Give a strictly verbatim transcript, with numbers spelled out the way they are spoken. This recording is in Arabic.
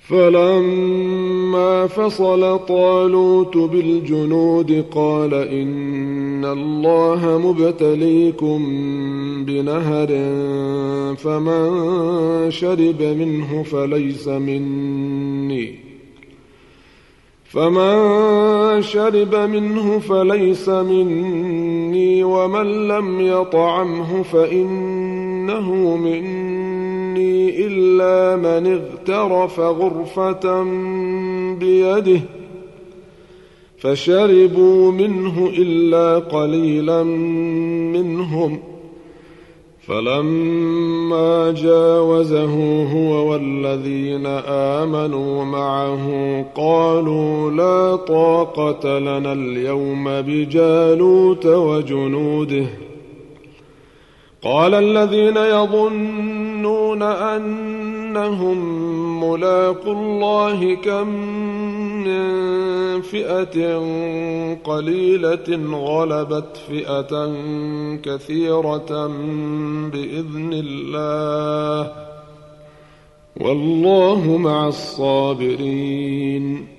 فلما فصل طالوت بالجنود قال إن الله مبتليكم بنهر فمن شرب منه فليس مني فمن شرب منه فليس مني ومن لم يطعمه فإنه مني إلا من اغترف غرفة بيده فشربوا منه إلا قليلا منهم فلما جاوزه هو والذين آمنوا معه قالوا لا طاقة لنا اليوم بجالوت وجنوده قال الذين يظنون أنهم ملاقو الله كم من فئة قليلة غلبت فئة كثيرة بإذن الله والله مع الصابرين